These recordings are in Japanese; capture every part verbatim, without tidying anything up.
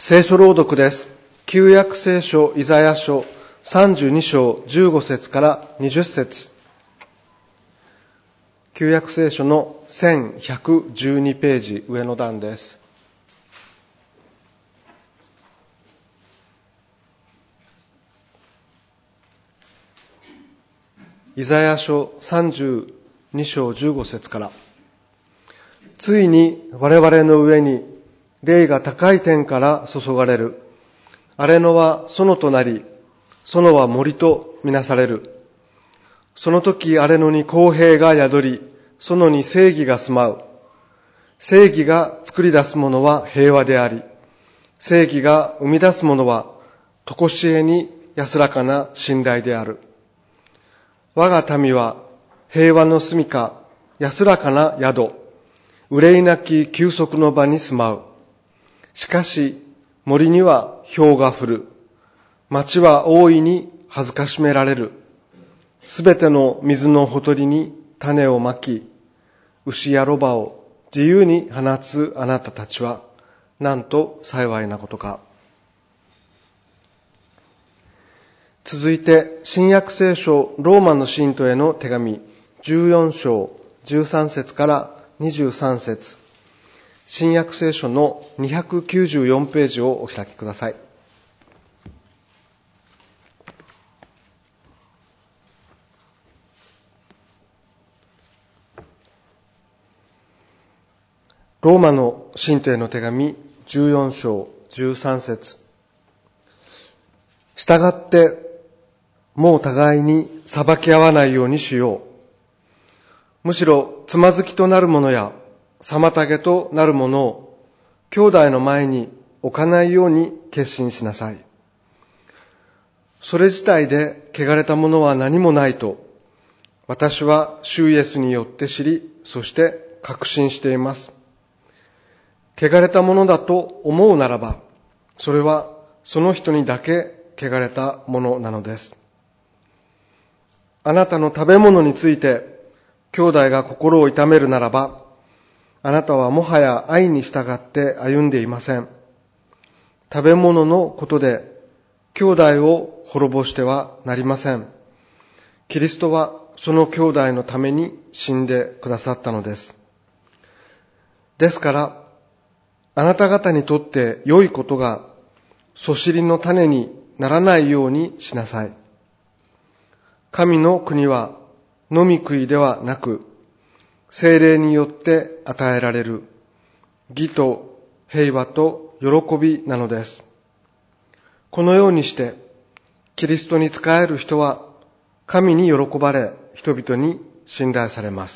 聖書朗読です。旧約聖書イザヤ書さんじゅうに章じゅうご節からにじゅっ節。旧約聖書のせんひゃくじゅうにページ上の段です。イザヤ書さんじゅうに章じゅうご節から。ついに我々の上に霊が高い天から注がれる。荒れ野は園となり、園は森とみなされる。その時荒れ野に公平が宿り、園に正義が住まう。正義が作り出すものは平和であり、正義が生み出すものは常しえに安らかな信頼である。我が民は平和の住みか、安らかな宿、憂いなき休息の場に住まう。しかし森には雹が降る。町は大いに恥ずかしめられる。すべての水のほとりに種をまき、牛やロバを自由に放つあなたたちは、なんと幸いなことか。続いて、新約聖書ローマの信徒への手紙じゅうよん章じゅうさん節からにじゅうさん節。新約聖書のにひゃくきゅうじゅうよんページをお開きください。ローマの信徒への手紙じゅうよん章じゅうさん節。したがってもう互いに裁き合わないようにしよう。むしろつまずきとなるものや妨げとなるものを兄弟の前に置かないように決心しなさい。それ自体で汚れたものは何もないと私は主イエスによって知り、そして確信しています。汚れたものだと思うならば、それはその人にだけ汚れたものなのです。あなたの食べ物について兄弟が心を痛めるならば、あなたはもはや愛に従って歩んでいません。食べ物のことで兄弟を滅ぼしてはなりません。キリストはその兄弟のために死んでくださったのです。ですから、あなた方にとって良いことがそしりの種にならないようにしなさい。神の国は飲み食いではなく、聖霊によって与えられる義と平和と喜びなのです。このようにして、キリストに仕える人は神に喜ばれ、人々に信頼されます。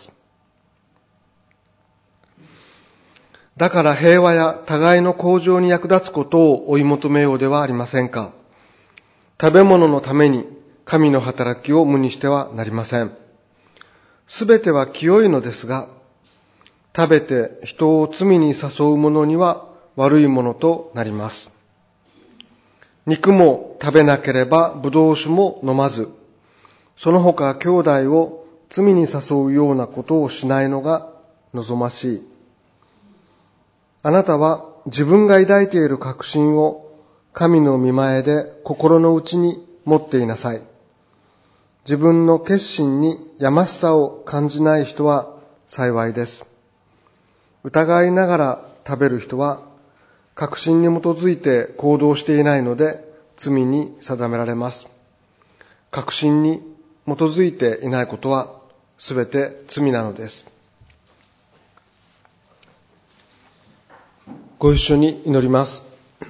だから平和や互いの向上に役立つことを追い求めようではありませんか。食べ物のために神の働きを無にしてはなりません。すべては清いのですが、食べて人を罪に誘う者には悪いものとなります。肉も食べなければブドウ酒も飲まず、その他兄弟を罪に誘うようなことをしないのが望ましい。あなたは自分が抱いている確信を神の御前で心の内に持っていなさい。自分の決心にやましさを感じない人は幸いです。疑いながら食べる人は確信に基づいて行動していないので罪に定められます。確信に基づいていないことはすべて罪なのです。ご一緒に祈ります。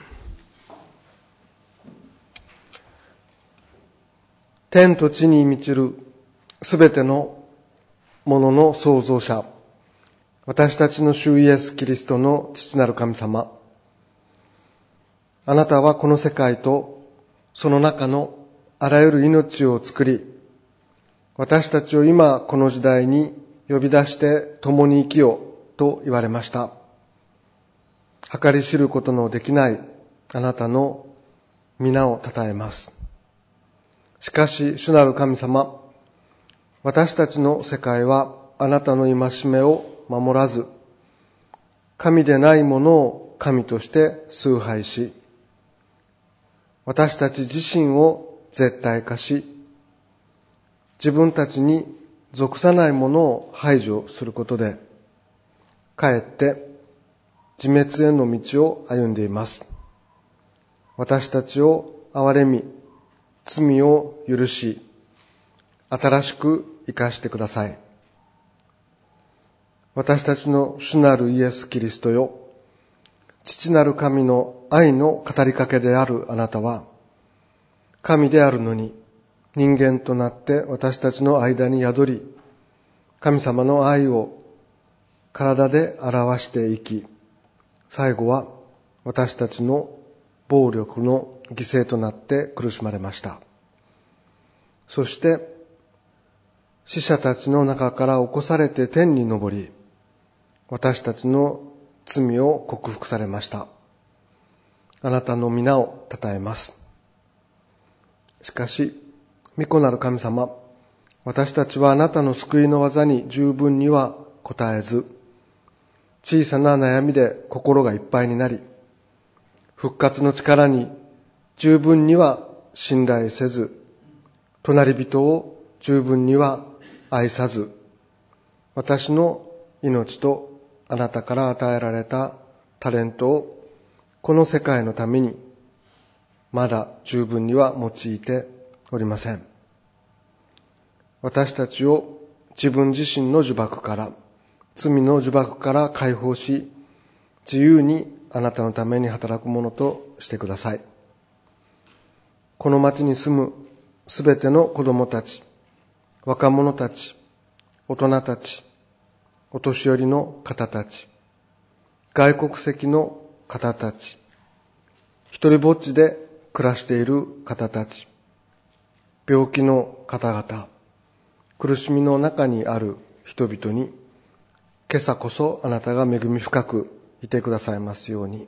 天と地に満ちるすべてのものの創造者、私たちの主イエスキリストの父なる神様、あなたはこの世界とその中のあらゆる命を作り、私たちを今この時代に呼び出して共に生きよと言われました。計り知ることのできないあなたの皆を称えます。しかし主なる神様、私たちの世界はあなたの戒めを守らず、神でないものを神として崇拝し、 私たち自身を絶対化し、自分たちに属さないものを排除することで、かえって自滅への道を歩んでいます。私たちを憐れみ、罪を許し、新しく生かしてください。私たちの主なるイエス・キリストよ、父なる神の愛の語りかけであるあなたは、神であるのに人間となって私たちの間に宿り、神様の愛を体で表していき、最後は私たちの暴力の犠牲となって苦しまれました。そして死者たちの中から起こされて天に昇り、私たちの罪を克服されました。あなたの皆を称えます。しかし、御子なる神様、私たちはあなたの救いの技に十分には応えず、小さな悩みで心がいっぱいになり、復活の力に十分には信頼せず、隣人を十分には愛さず、私の命とあなたから与えられたタレントをこの世界のためにまだ十分には用いておりません。私たちを自分自身の呪縛から、罪の呪縛から解放し、自由にあなたのために働くものとしてください。この町に住むすべての子供たち、若者たち、大人たち、お年寄りの方たち、外国籍の方たち、一人ぼっちで暮らしている方たち、病気の方々、苦しみの中にある人々に、今朝こそあなたが恵み深くいてくださいますように。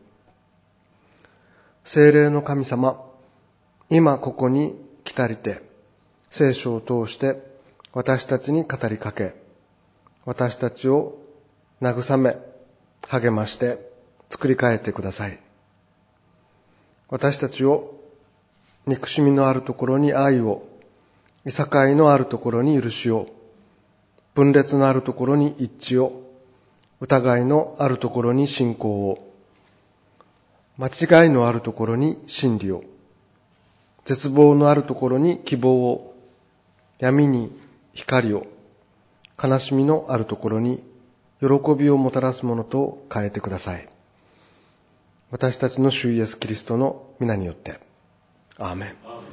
聖霊の神様、今ここに来たりて、聖書を通して私たちに語りかけ、私たちを慰め、励まして作り変えてください。私たちを憎しみのあるところに愛を、いさかいのあるところに許しを、分裂のあるところに一致を、疑いのあるところに信仰を、間違いのあるところに真理を、絶望のあるところに希望を、闇に光を、悲しみのあるところに喜びをもたらすものと変えてください。私たちの主イエスキリストの皆によって。アーメン。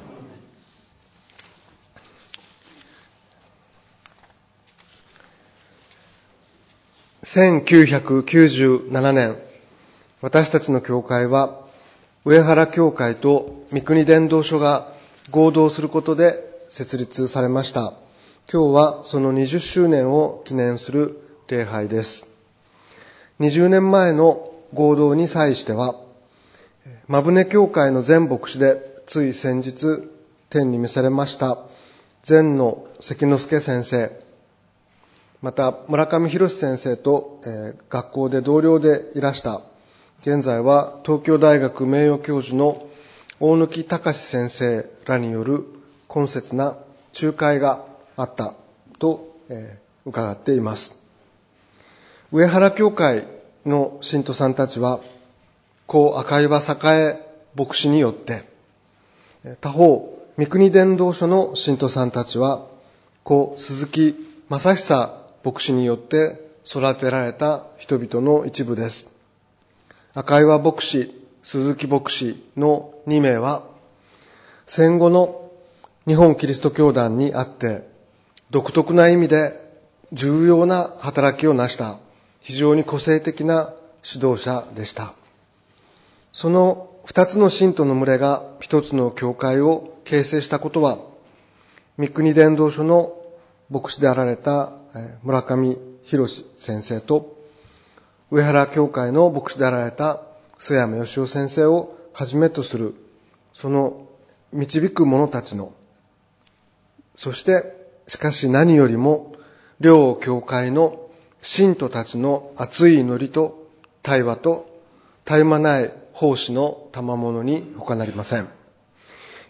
せんきゅうひゃくきゅうじゅうななねん、私たちの教会は上原教会と三国伝道所が合同することで設立されました。今日はそのにじゅっしゅうねんを記念する礼拝です。にじゅうねんまえの合同に際しては、馬舟教会の前牧師でつい先日天に召されました前野関之助先生、また村上博先生と、えー、学校で同僚でいらした、現在は東京大学名誉教授の大貫隆先生らによる懇切な仲介があったと、えー、伺っています。上原教会の信徒さんたちは、故赤岩栄牧師によって、他方三国伝道所の信徒さんたちは、故鈴木正久牧師によって育てられた人々の一部です。赤岩牧師、鈴木牧師のにめいは、戦後の日本キリスト教団にあって、独特な意味で重要な働きを成した非常に個性的な指導者でした。その二つの信徒の群れが一つの教会を形成したことは、三国伝道所の牧師であられた村上博先生と、上原教会の牧師であられた須山義雄先生をはじめとする、その導く者たちの、そしてしかし何よりも両教会の信徒たちの熱い祈りと対話と絶え間ない奉仕の賜物に他なりません。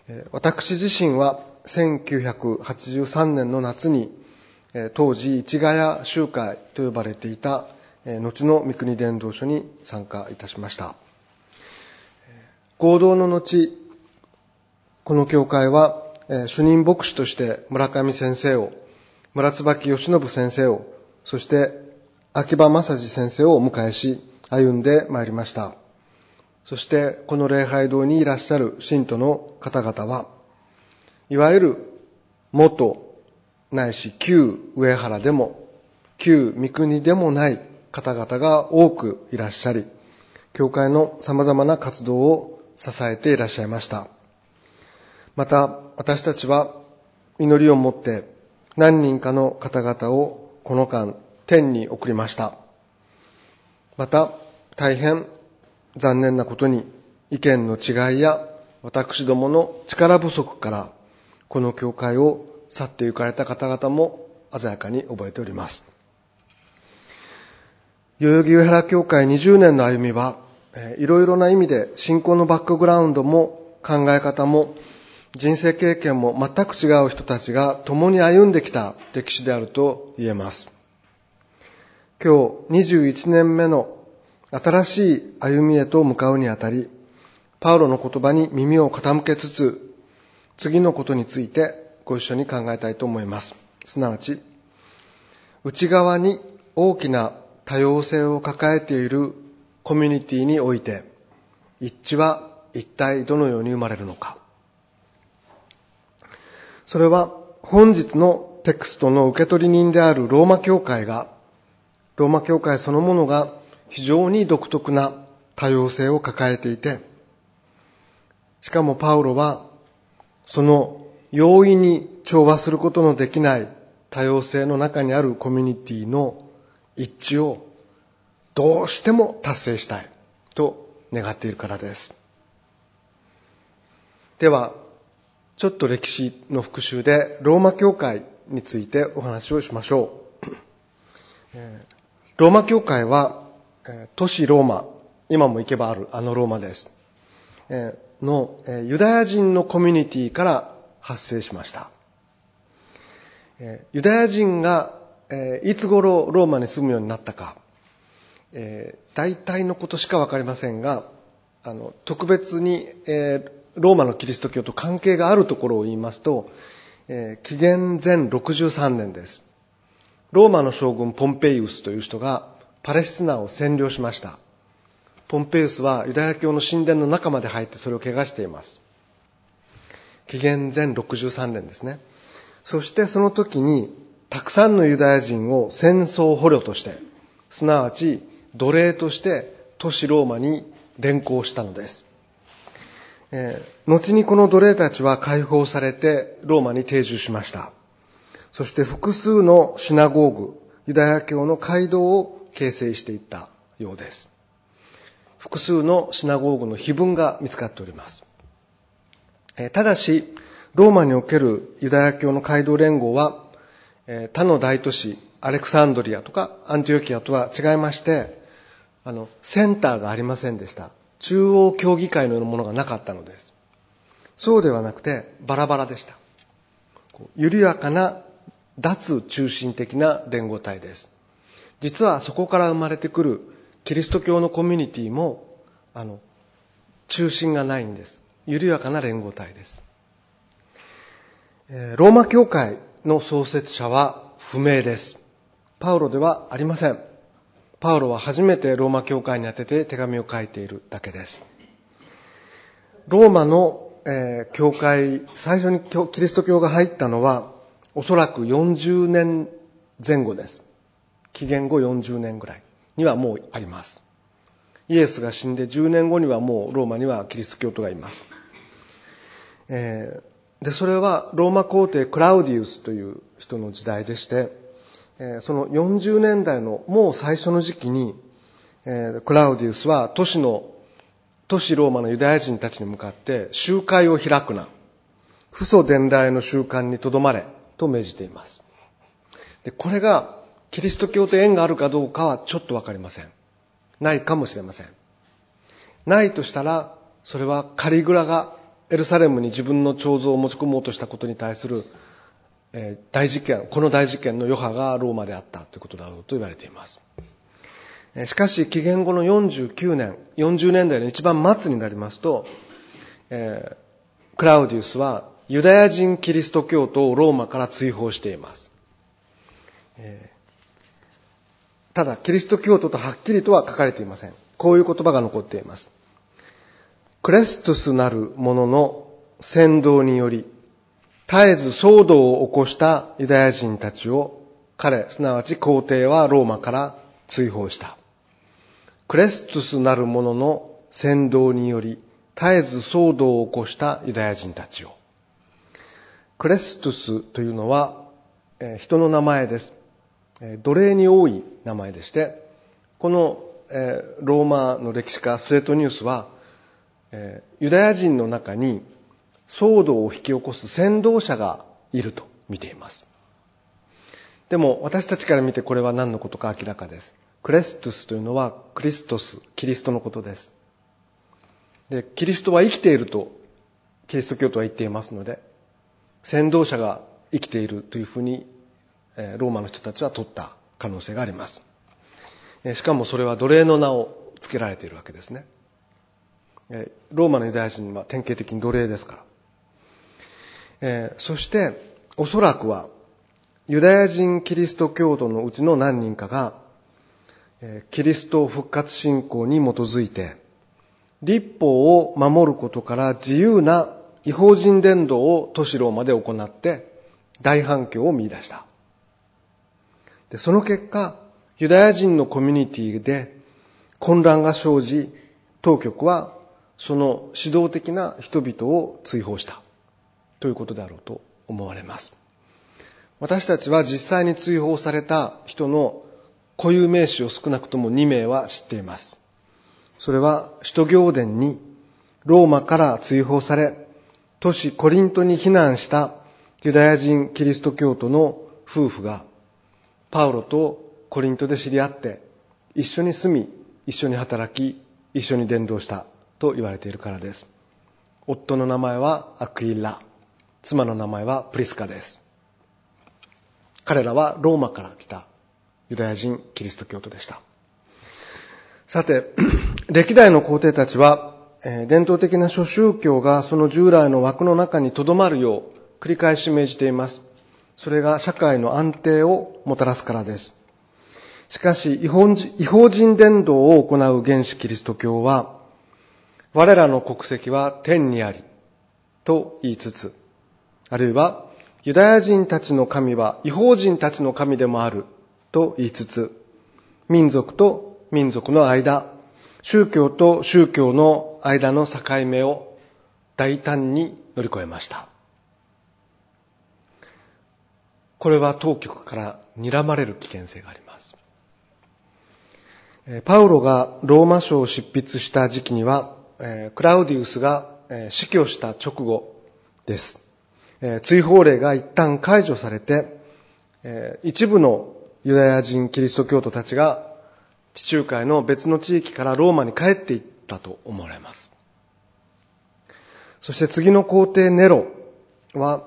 私自身はせんきゅうひゃくはちじゅうさんねんの夏に、当時市ヶ谷集会と呼ばれていた後の三国伝道所に参加いたしました。合同の後、この教会は主任牧師として村上先生を、村椿義信先生を、そして秋葉正治先生をお迎えし歩んでまいりました。そしてこの礼拝堂にいらっしゃる信徒の方々は、いわゆる元ないし旧上原でも旧三国でもない方々が多くいらっしゃり、教会の様々な活動を支えていらっしゃいました。また私たちは祈りを持って何人かの方々をこの間天に送りました。また大変残念なことに意見の違いや私どもの力不足からこの教会を去って行かれた方々も鮮やかに覚えております。代々木上原教会にじゅうねんの歩みは、いろいろな意味で信仰のバックグラウンドも考え方も人生経験も全く違う人たちが共に歩んできた歴史であると言えます。今日にじゅういちねんめの新しい歩みへと向かうにあたり、パウロの言葉に耳を傾けつつ、次のことについてご一緒に考えたいと思います。すなわち、内側に大きな多様性を抱えているコミュニティにおいて、一致は一体どのように生まれるのか。それは本日のテクストの受け取り人であるローマ教会が、ローマ教会そのものが非常に独特な多様性を抱えていて、しかもパウロはその容易に調和することのできない多様性の中にあるコミュニティの一致をどうしても達成したいと願っているからです。では、ちょっと歴史の復習でローマ教会についてお話をしましょう。ローマ教会は都市ローマ、今も行けばあるあのローマです。のユダヤ人のコミュニティから発生しました。ユダヤ人がいつ頃ローマに住むようになったか、大体のことしかわかりませんが、あの特別にローマのキリスト教と関係があるところを言いますと、紀元前ろくじゅうさんねんです。ローマの将軍ポンペイウスという人がパレスチナを占領しました。ポンペイウスはユダヤ教の神殿の中まで入ってそれを汚しています。紀元前ろくじゅうさんねんですね。そしてその時にたくさんのユダヤ人を戦争捕虜として、すなわち奴隷として都市ローマに連行したのです。えー、後にこの奴隷たちは解放されてローマに定住しました。そして複数のシナゴーグ、ユダヤ教の街道を形成していったようです。複数のシナゴーグの碑文が見つかっております。えー、ただし、ローマにおけるユダヤ教の街道連合は、えー、他の大都市、アレクサンドリアとかアンティオキアとは違いまして、あの、センターがありませんでした。中央協議会のようなものがなかったのです。そうではなくてバラバラでした。緩やかな脱中心的な連合体です。実はそこから生まれてくるキリスト教のコミュニティもあの中心がないんです。緩やかな連合体です。えー、ローマ教会の創設者は不明です。パウロではありません。パウロは初めてローマ教会に宛てて手紙を書いているだけです。ローマの、えー、教会、最初にキリスト教が入ったのはおそらくよんじゅうねんぜん後です。紀元後よんじゅうねんぐらいにはもうあります。イエスが死んでじゅうねんごにはもうローマにはキリスト教徒がいます。えー、でそれはローマ皇帝クラウディウスという人の時代でして、そのよんじゅうねんだいのもう最初の時期に、クラウディウスは都市の、都市ローマのユダヤ人たちに向かって集会を開くな。父祖伝来の習慣にとどまれと命じています。で、これがキリスト教と縁があるかどうかはちょっとわかりません。ないかもしれません。ないとしたら、それはカリグラがエルサレムに自分の彫像を持ち込もうとしたことに対する、えー、大事件、この大事件の余波がローマであったということだろうと言われています。えー、しかし紀元後のよんじゅうきゅうねん、よんじゅうねんだいの一番末になりますと、えー、クラウディウスはユダヤ人キリスト教徒をローマから追放しています。えー、ただキリスト教徒とはっきりとは書かれていません。こういう言葉が残っています。クレストゥスなる者の扇動により絶えず騒動を起こしたユダヤ人たちを彼、すなわち皇帝はローマから追放した。クレストゥスなる者の扇動により絶えず騒動を起こしたユダヤ人たちを。クレストゥスというのは、えー、人の名前です。えー、奴隷に多い名前でして、この、えー、ローマの歴史家スエトニウスは、えー、ユダヤ人の中に騒動を引き起こす先導者がいると見ています。でも私たちから見てこれは何のことか明らかです。クレストゥスというのはクリストス、キリストのことです。で、キリストは生きているとキリスト教徒は言っていますので、先導者が生きているというふうにローマの人たちは取った可能性があります。しかもそれは奴隷の名を付けられているわけですね。ローマのユダヤ人は典型的に奴隷ですから。えー、そしておそらくはユダヤ人キリスト教徒のうちの何人かが、えー、キリスト復活信仰に基づいて律法を守ることから自由な異邦人伝道を都市ローマで行って大反響を見出した。で、その結果ユダヤ人のコミュニティで混乱が生じ、当局はその指導的な人々を追放したということであろうと思われます。私たちは実際に追放された人の固有名詞を少なくともにめいは知っています。それは使徒行伝にローマから追放され都市コリントに避難したユダヤ人キリスト教徒の夫婦がパウロとコリントで知り合って一緒に住み、一緒に働き、一緒に伝道したと言われているからです。夫の名前はアクイラ、妻の名前はプリスカです。彼らはローマから来たユダヤ人キリスト教徒でした。さて、歴代の皇帝たちは、えー、伝統的な諸宗教がその従来の枠の中に留まるよう繰り返し命じています。それが社会の安定をもたらすからです。しかし、異邦人、異邦人伝道を行う原始キリスト教は、我らの国籍は天にありと言いつつ、あるいはユダヤ人たちの神は異邦人たちの神でもあると言いつつ、民族と民族の間、宗教と宗教の間の境目を大胆に乗り越えました。これは当局から睨まれる危険性があります。パウロがローマ書を執筆した時期には、クラウディウスが死去した直後です。追放令が一旦解除されて、一部のユダヤ人キリスト教徒たちが地中海の別の地域からローマに帰っていったと思われます。そして次の皇帝ネロは、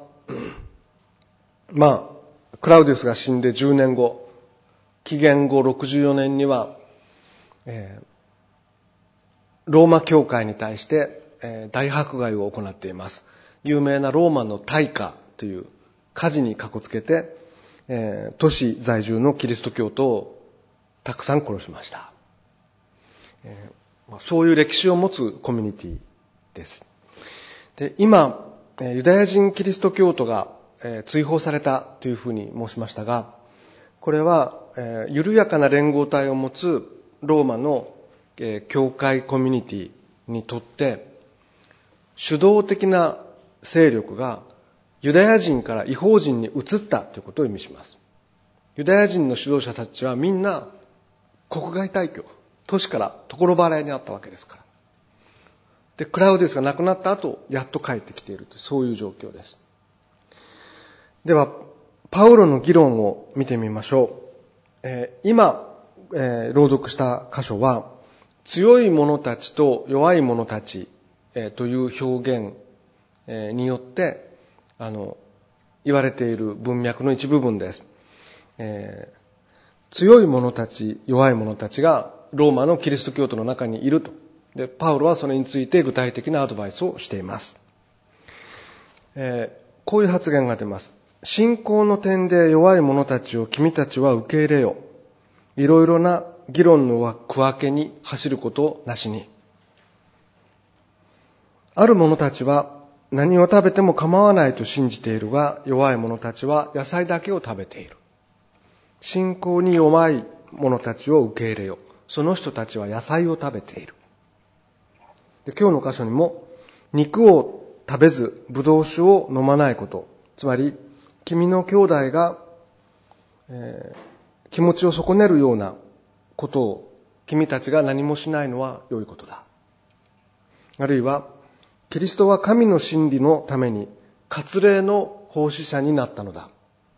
まあ、クラウディウスが死んでじゅうねんご、紀元後ろくじゅうよねんには、えー、ローマ教会に対して、えー、大迫害を行っています。有名なローマの大火という火事にかこつけて、えー、都市在住のキリスト教徒をたくさん殺しました。えーまあ、そういう歴史を持つコミュニティです。で、今、ユダヤ人キリスト教徒が、えー、追放されたというふうに申しましたが、これは、えー、緩やかな連合体を持つローマの、えー、教会コミュニティにとって主導的な勢力がユダヤ人から異邦人に移ったということを意味します。ユダヤ人の指導者たちはみんな国外退去、都市から所払いにあったわけですから。で、クラウディウスが亡くなった後、やっと帰ってきているという、そういう状況です。では、パウロの議論を見てみましょう。えー、今、えー、朗読した箇所は、強い者たちと弱い者たち、えー、という表現によってあの言われている文脈の一部分です。えー、強い者たち、弱い者たちがローマのキリスト教徒の中にいると。で、パウロはそれについて具体的なアドバイスをしています。えー、こういう発言が出ます。信仰の点で弱い者たちを君たちは受け入れよ。いろいろな議論の区分けに走ることなしに。ある者たちは何を食べても構わないと信じているが、弱い者たちは野菜だけを食べている。信仰に弱い者たちを受け入れよ。その人たちは野菜を食べている。で、今日の箇所にも、肉を食べずブドウ酒を飲まないこと。つまり、君の兄弟が、えー、気持ちを損ねるようなことを君たちが何もしないのは良いことだ。あるいは、キリストは神の真理のために割礼の奉仕者になったのだ。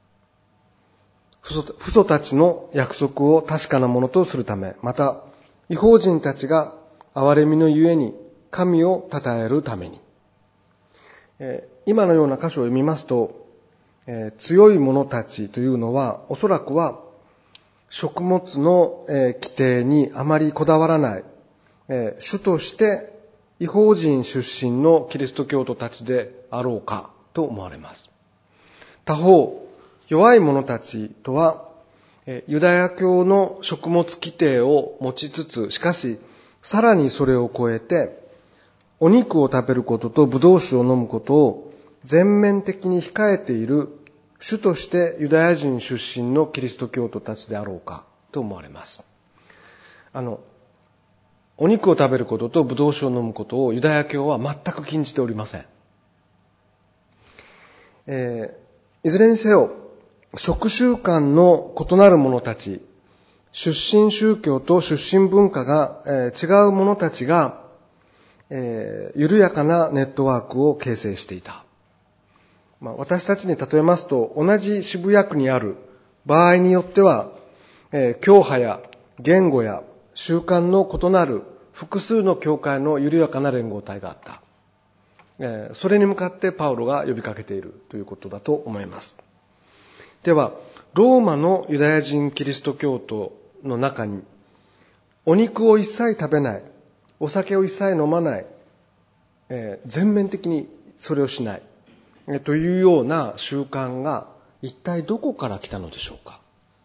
父祖たちの約束を確かなものとするため、また、異邦人たちが憐れみのゆえに神を称えるために。えー、今のような箇所を読みますと、えー、強い者たちというのは、おそらくは食物の、えー、規定にあまりこだわらない、えー、主として異邦人出身のキリスト教徒たちであろうかと思われます。他方、弱い者たちとは、ユダヤ教の食物規定を持ちつつ、しかし、さらにそれを超えて、お肉を食べることとブドウ酒を飲むことを全面的に控えている主としてユダヤ人出身のキリスト教徒たちであろうかと思われます。あの、お肉を食べることとブドウ酒を飲むことをユダヤ教は全く禁じておりません。えー、いずれにせよ、食習慣の異なる者たち、出身宗教と出身文化が、えー、違う者たちが、えー、緩やかなネットワークを形成していた。まあ、私たちに例えますと、同じ渋谷区にある場合によっては、えー、教派や言語や習慣の異なる複数の教会の緩やかな連合体があった。えー、それに向かってパウロが呼びかけているということだと思います。では、ローマのユダヤ人キリスト教徒の中に、お肉を一切食べない、お酒を一切飲まない、えー、全面的にそれをしない、えー、というような習慣が一体どこから来たのでしょうか。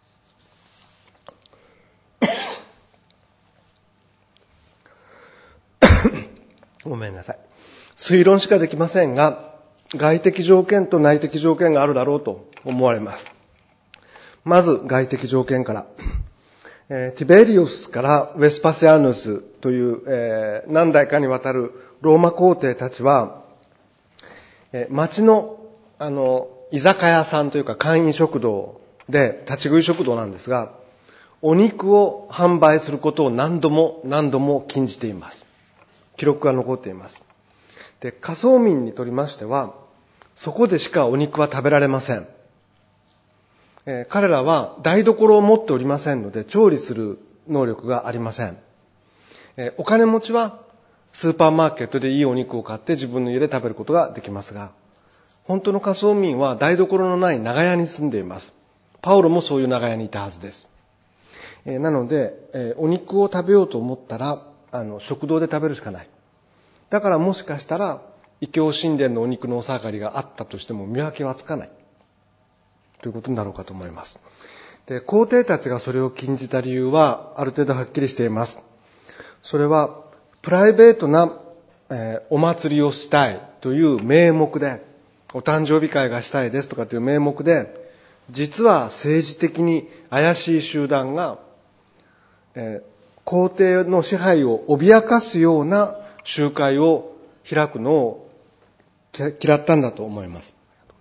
ごめんなさい。推論しかできませんが、外的条件と内的条件があるだろうと思われます。まず外的条件から。えー、ティベリオスからウェスパシアヌスという、えー、何代かにわたるローマ皇帝たちは、えー、町の、あの、居酒屋さんというか簡易食堂で、立ち食い食堂なんですが、お肉を販売することを何度も何度も禁じています。記録が残っています。で、下層民にとりましては、そこでしかお肉は食べられません。えー、彼らは台所を持っておりませんので、調理する能力がありません。えー、お金持ちはスーパーマーケットでいいお肉を買って自分の家で食べることができますが、本当の下層民は台所のない長屋に住んでいます。パウロもそういう長屋にいたはずです。えー、なので、えー、お肉を食べようと思ったら、あの、食堂で食べるしかない。だからもしかしたら、異教神殿のお肉のお下がりがあったとしても見分けはつかない。ということになろうかと思います。で、皇帝たちがそれを禁じた理由は、ある程度はっきりしています。それは、プライベートな、えー、お祭りをしたいという名目で、お誕生日会がしたいですとかという名目で、実は政治的に怪しい集団が、えー、皇帝の支配を脅かすような集会を開くのを嫌ったんだと思います。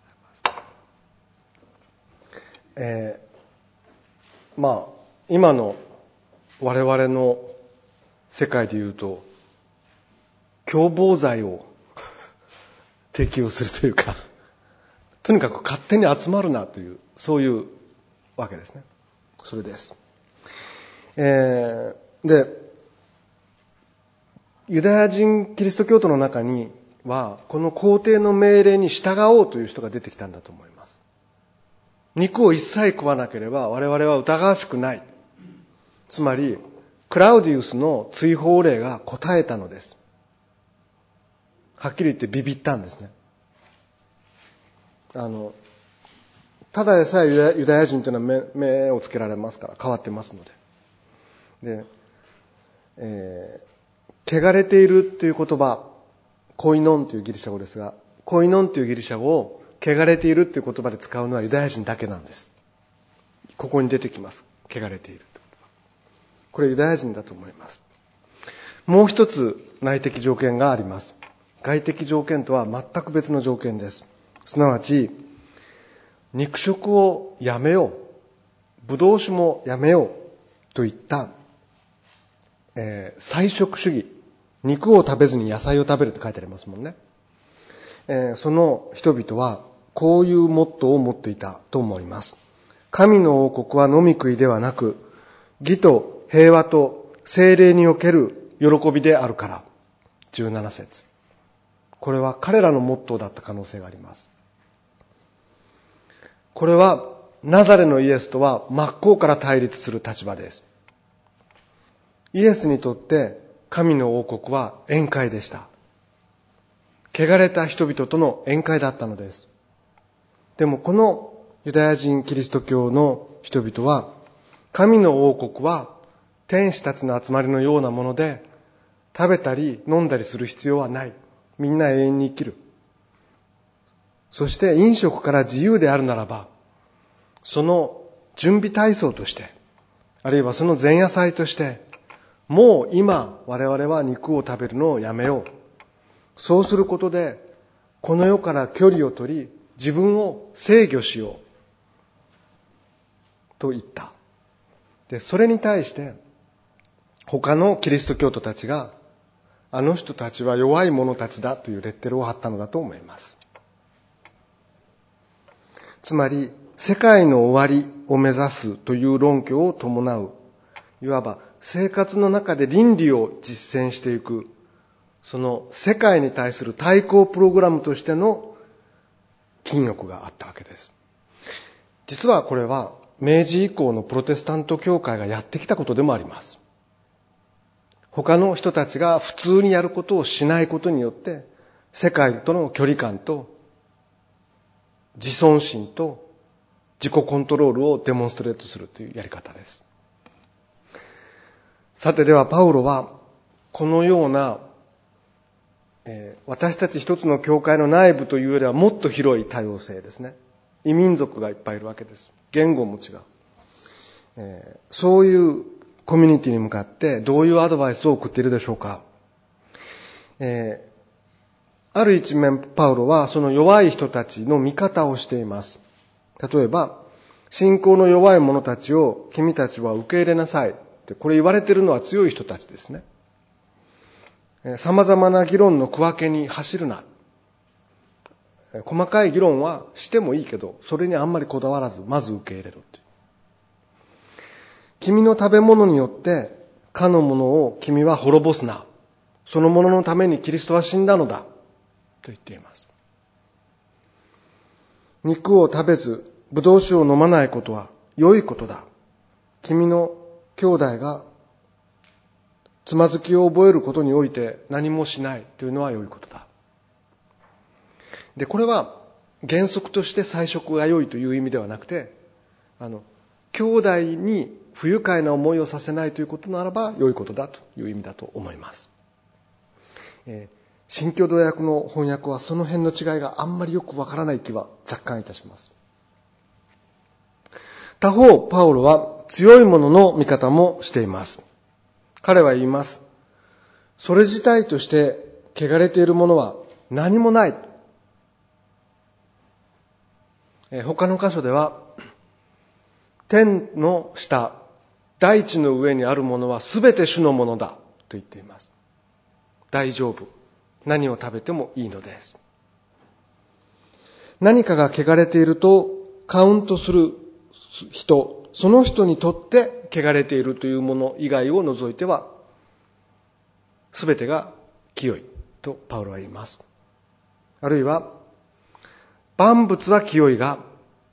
えー、まあ今の我々の世界でいうと共謀罪を適用するというか、とにかく勝手に集まるなという、そういうわけですね。それです。えー、でユダヤ人キリスト教徒の中にはこの皇帝の命令に従おうという人が出てきたんだと思います。肉を一切食わなければ我々は疑わしくない。つまりクラウディウスの追放令が答えたのです。はっきり言ってビビったんですね。あのただでさえユダユダヤ人というのは 目, 目をつけられますから変わってますので。で、えー、汚れているという言葉、コイノンというギリシャ語ですが、コイノンというギリシャ語を汚れているという言葉で使うのはユダヤ人だけなんです。ここに出てきます。汚れているという言葉。これユダヤ人だと思います。もう一つ内的条件があります。外的条件とは全く別の条件です。すなわち、肉食をやめよう、ブドウ酒もやめようといった、えー、菜食主義、肉を食べずに野菜を食べるって書いてありますもんね。えー、その人々はこういうモットーを持っていたと思います。神の王国は飲み食いではなく、義と平和と聖霊における喜びであるから。じゅうなな節。これは彼らのモットーだった可能性があります。これはナザレのイエスとは真っ向から対立する立場です。イエスにとって神の王国は宴会でした。汚れた人々との宴会だったのです。でもこのユダヤ人キリスト教の人々は、神の王国は天使たちの集まりのようなもので、食べたり飲んだりする必要はない。みんな永遠に生きる。そして飲食から自由であるならば、その準備体操として、あるいはその前夜祭として、もう今我々は肉を食べるのをやめよう。そうすることで、この世から距離を取り、自分を制御しよう。と言った。で、それに対して、他のキリスト教徒たちが、あの人たちは弱い者たちだというレッテルを貼ったのだと思います。つまり、世界の終わりを目指すという論拠を伴う、いわば生活の中で倫理を実践していく、その世界に対する対抗プログラムとしての禁欲があったわけです。実はこれは明治以降のプロテスタント教会がやってきたことでもあります。他の人たちが普通にやることをしないことによって、世界との距離感と自尊心と自己コントロールをデモンストレートするというやり方です。さて、ではパウロはこのような、えー、私たち一つの教会の内部というよりはもっと広い多様性ですね。異民族がいっぱいいるわけです。言語も違う、えー、そういうコミュニティに向かってどういうアドバイスを送っているでしょうか。えー、ある一面パウロはその弱い人たちの味方をしています。例えば、信仰の弱い者たちを君たちは受け入れなさいって、これ言われているのは強い人たちですね。様々な議論の区分けに走るな。細かい議論はしてもいいけど、それにあんまりこだわらず、まず受け入れろという。君の食べ物によってかの者を君は滅ぼすな。その者のためにキリストは死んだのだと言っています。肉を食べずブドウ酒を飲まないことは良いことだ。君の兄弟がつまずきを覚えることにおいて何もしないというのは良いことだ。で、これは原則として菜食が良いという意味ではなくて、あの兄弟に不愉快な思いをさせないということならば良いことだという意味だと思います。えー、新共同訳の翻訳はその辺の違いがあんまりよくわからない気は若干いたします。他方、パウロは強い者の味方もしています。彼は言います。それ自体として汚れているものは何もない。えー、他の箇所では、天の下、大地の上にあるものはすべて主のものだと言っています。大丈夫。何を食べてもいいのです。何かが汚れているとカウントする人、その人にとって汚れているというもの以外を除いては、すべてが清いとパウロは言います。 あるいは万物は清いが、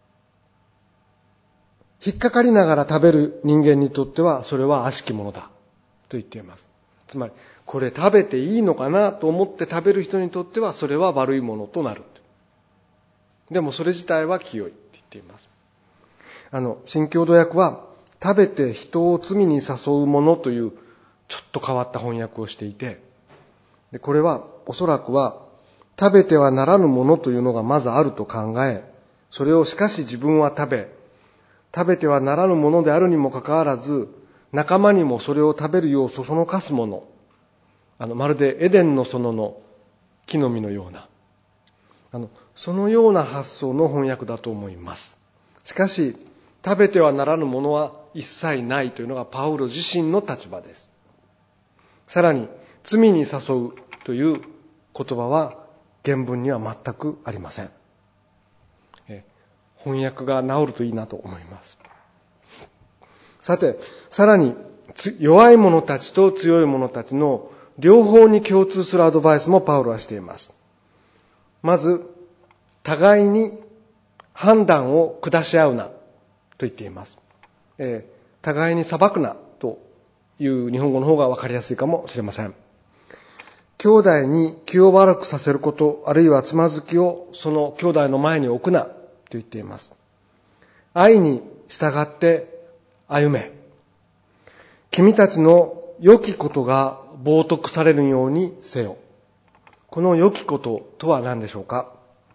引っかかりながら食べる人間にとってはそれは悪しきものだと言っています。つまりこれ食べていいのかなと思って食べる人にとってはそれは悪いものとなる。でもそれ自体は清いって言っています。あの新共同訳は食べて人を罪に誘うものというちょっと変わった翻訳をしていて、でこれはおそらくは食べてはならぬものというのがまずあると考え、それをしかし自分は食べ、食べてはならぬものであるにもかかわらず、仲間にもそれを食べるようそそのかすもの、あのまるでエデンの園の木の実のような、あのそのような発想の翻訳だと思います。しかし食べてはならぬものは一切ないというのがパウロ自身の立場です。さらに罪に誘うという言葉は原文には全くありません。え翻訳が治るといいなと思います。さて、さらに弱い者たちと強い者たちの両方に共通するアドバイスもパウロはしています。まず、互いに判断を下し合うなと言っています。えー、互いに裁くなという日本語の方が分かりやすいかもしれません。兄弟に気を悪くさせること、あるいはつまずきをその兄弟の前に置くなと言っています。愛に従って歩め。君たちの良きことが冒涜されるようにせよ。この良きこととは何でしょうか。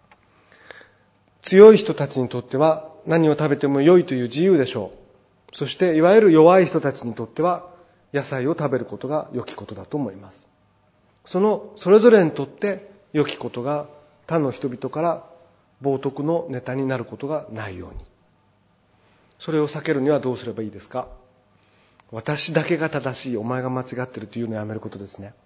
強い人たちにとっては何を食べても良いという自由でしょう。そしていわゆる弱い人たちにとっては野菜を食べることが良きことだと思います。そのそれぞれにとって良きことが他の人々から冒涜のネタになることがないように。それを避けるにはどうすればいいですか。私だけが正しい、お前が間違っているというのをやめることですね。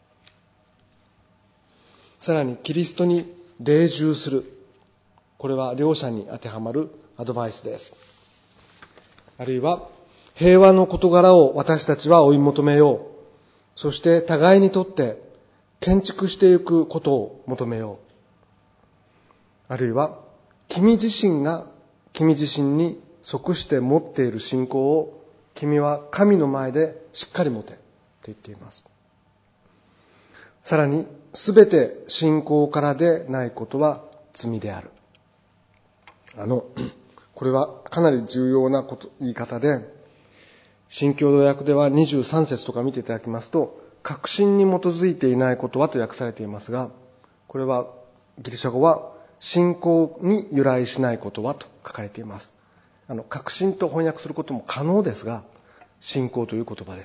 さらにキリストに隷従する。これは両者に当てはまるアドバイスです。あるいは平和の事柄を私たちは追い求めよう。そして互いにとって建築していくことを求めよう。あるいは君自身が君自身に即して持っている信仰を君は神の前でしっかり持てと言っています。さらにすべて信仰からでないことは罪である。あのこれはかなり重要なこと言い方で、新共同訳ではにじゅうさん節とか見ていただきますと、確信に基づいていないことはと訳されていますが、これはギリシャ語は信仰に由来しないことはと書かれています。あの確信と翻訳することも可能ですが、信仰という言葉です。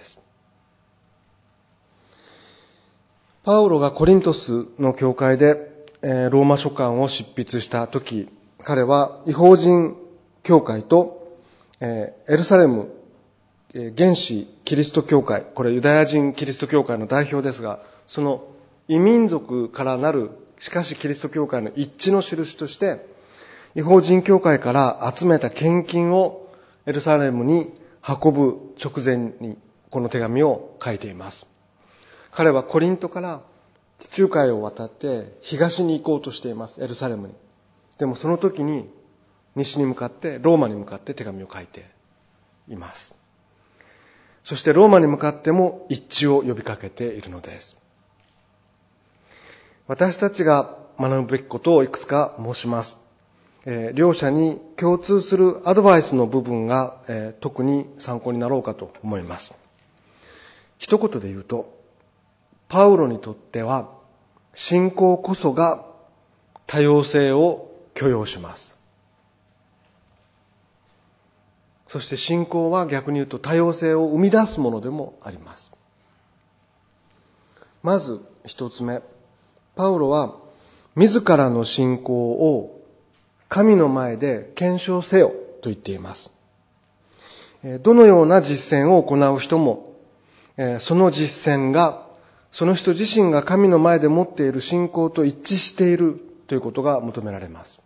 パウロがコリントスの教会でローマ書簡を執筆したとき、彼は異邦人教会とエルサレム原始キリスト教会、これユダヤ人キリスト教会の代表ですが、その異民族からなるしかしキリスト教会の一致の印として異邦人教会から集めた献金をエルサレムに運ぶ直前にこの手紙を書いています。彼はコリントから地中海を渡って東に行こうとしています、エルサレムに。でもその時に西に向かってローマに向かって手紙を書いています。そしてローマに向かっても一致を呼びかけているのです。私たちが学ぶべきことをいくつか申します。えー、両者に共通するアドバイスの部分が、えー、特に参考になろうかと思います。一言で言うと、パウロにとっては信仰こそが多様性を許容します。そして信仰は逆に言うと多様性を生み出すものでもあります。まず一つ目、パウロは自らの信仰を神の前で検証せよと言っています。どのような実践を行う人も、その実践がその人自身が神の前で持っている信仰と一致しているということが求められます。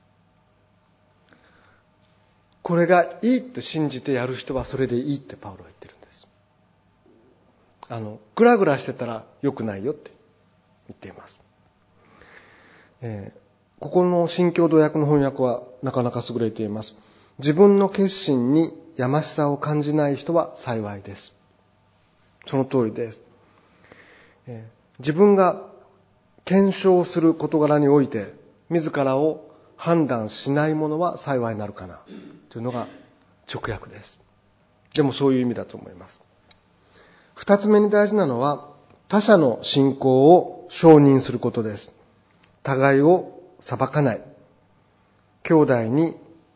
これがいいと信じてやる人はそれでいいってパウロは言ってるんです。あのグラグラしてたら良くないよって言っています。えー、 ここの新共同訳の翻訳はなかなか優れています。自分の決心にやましさを感じない人は幸いです。その通りです。えー、自分が検証する事柄において自らを判断しない者は幸いになるかなというのが直訳です。でもそういう意味だと思います。二つ目に大事なのは他者の信仰を承認することです。互いを裁かない。兄弟に、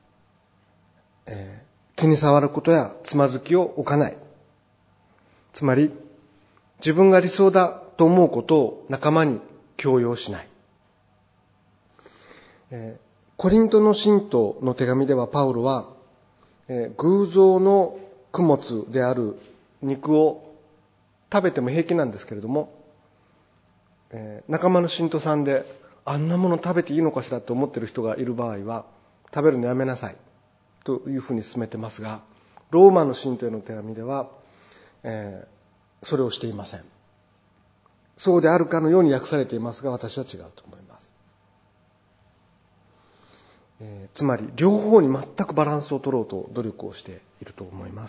えー、気に障ることやつまずきを置かない。つまり自分が理想だと思うことを仲間に強要しない。えー、コリントの信徒の手紙ではパウロは、えー、偶像の供物である肉を食べても平気なんですけれども、えー、仲間の信徒さんであんなもの食べていいのかしらと思っている人がいる場合は食べるのやめなさいというふうに勧めてますが、ローマの信徒への手紙では、えー、それをしていません。そうであるかのように訳されていますが、私は違うと思います。えー、つまり両方に全くバランスを取ろうと努力をしていると思います。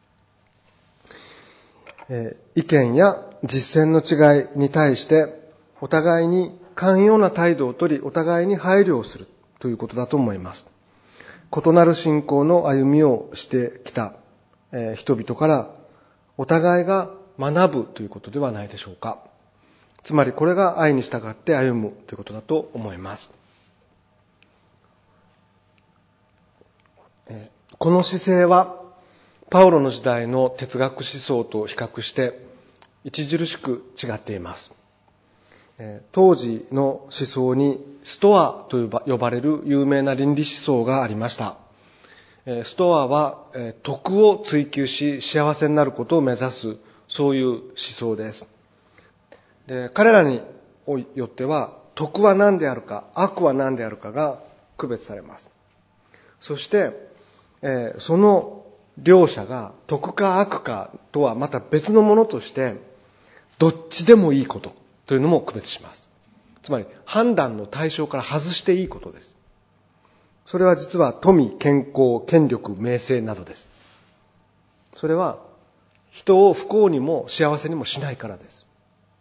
えー、意見や実践の違いに対してお互いに寛容な態度を取り、お互いに配慮をするということだと思います。異なる信仰の歩みをしてきた、えー、人々からお互いが学ぶということではないでしょうか。つまりこれが愛に従って歩むということだと思います。えー、この姿勢はパウロの時代の哲学思想と比較して著しく違っています。当時の思想にストアと呼ばれる有名な倫理思想がありました。ストアは徳を追求し幸せになることを目指す、そういう思想です。で、彼らによっては徳は何であるか、悪は何であるかが区別されます。そしてその両者が徳か悪かとはまた別のものとしてどっちでもいいことというのも区別します。つまり判断の対象から外していいことです。それは実は富、健康、権力、名声などです。それは人を不幸にも幸せにもしないからです。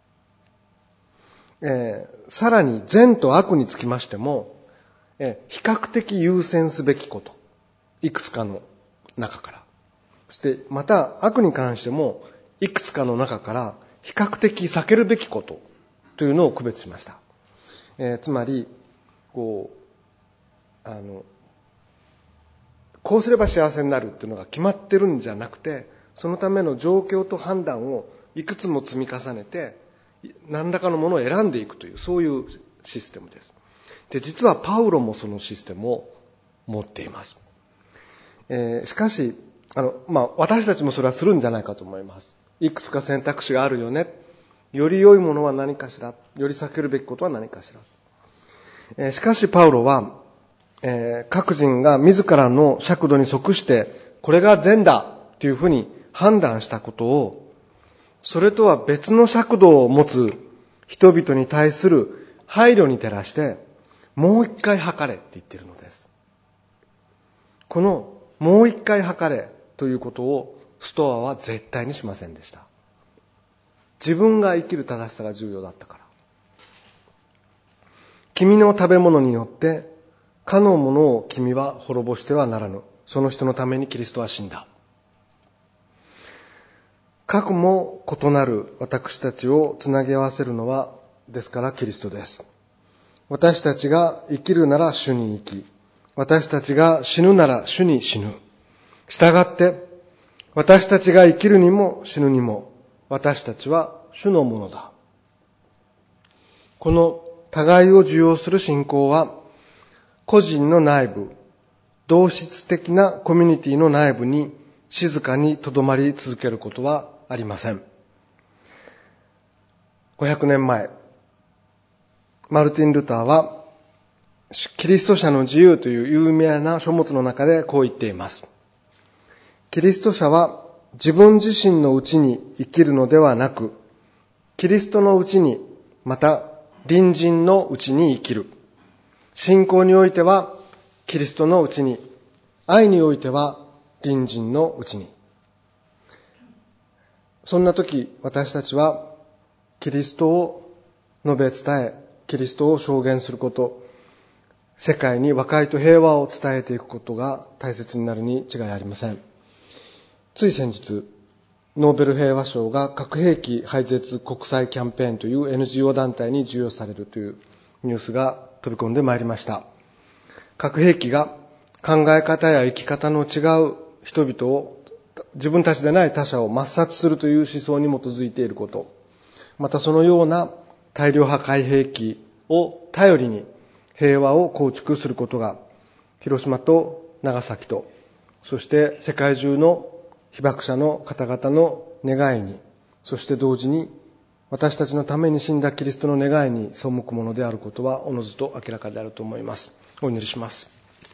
えー、さらに善と悪につきましても、えー、比較的優先すべきこと、いくつかの中から、そしてまた悪に関してもいくつかの中から比較的避けるべきことというのを区別しました。えー、つまりこうあのこうすれば幸せになるっていうのが決まってるんじゃなくて、そのための状況と判断をいくつも積み重ねて何らかのものを選んでいくという、そういうシステムです。で、実はパウロもそのシステムを持っています。えー、しかしあの、まあ、私たちもそれはするんじゃないかと思います。いくつか選択肢があるよね。より良いものは何かしら。より避けるべきことは何かしら。えー、しかしパウロは、えー、各人が自らの尺度に即してこれが善だというふうに判断したことを、それとは別の尺度を持つ人々に対する配慮に照らしてもう一回測れって言っているのです。このもう一回測れということをストアは絶対にしませんでした。自分が生きる正しさが重要だったから。君の食べ物によってかの者を君は滅ぼしてはならぬ。その人のためにキリストは死んだ。かくも異なる私たちをつなぎ合わせるのはですからキリストです。私たちが生きるなら主に生き、私たちが死ぬなら主に死ぬ。したがって私たちが生きるにも死ぬにも私たちは主のものだ。この互いを受容する信仰は個人の内部、同質的なコミュニティの内部に静かに留まり続けることはありません。ごひゃくねんまえ、マルティン・ルターはキリスト者の自由という有名な書物の中でこう言っています。キリスト者は自分自身のうちに生きるのではなく、キリストのうちに、また隣人のうちに生きる。 信仰においてはキリストのうちに、愛においては隣人のうちに。そんな時、私たちはキリストを述べ伝え、キリストを証言すること、世界に和解と平和を伝えていくことが大切になるに違いありません。つい先日、ノーベル平和賞が核兵器廃絶国際キャンペーンという エヌジーオー 団体に授与されるというニュースが飛び込んでまいりました。核兵器が考え方や生き方の違う人々を、自分たちでない他者を抹殺するという思想に基づいていること、またそのような大量破壊兵器を頼りに平和を構築することが、広島と長崎と、そして世界中の被爆者の方々の願いに、そして同時に私たちのために死んだキリストの願いに背くものであることはおのずと明らかであると思います。お祈りします。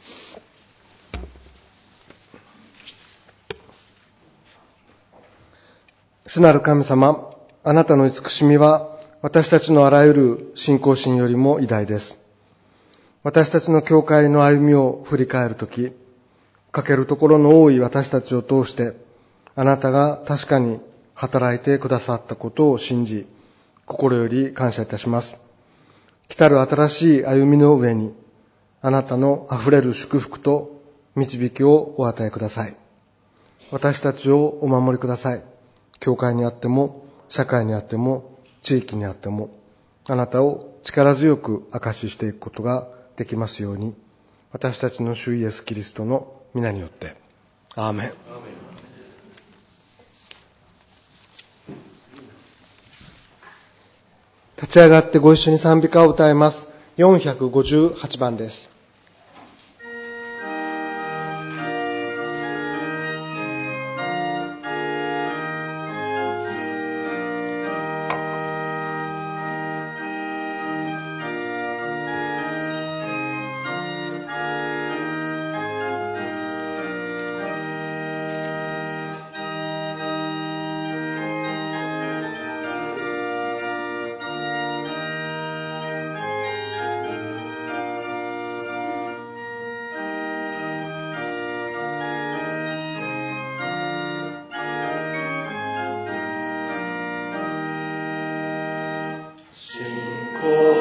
主なる神様、あなたの慈しみは私たちのあらゆる信仰心よりも偉大です。私たちの教会の歩みを振り返るとき、欠けるところの多い私たちを通して、あなたが確かに働いてくださったことを信じ、心より感謝いたします。来たる新しい歩みの上に、あなたのあふれる祝福と導きをお与えください。私たちをお守りください。教会にあっても、社会にあっても、地域にあっても、あなたを力強く証ししていくことができますように、私たちの主イエスキリストの皆によって。アーメン。立ち上がってご一緒に賛美歌を歌います。よんひゃくごじゅうはちばんです。 信仰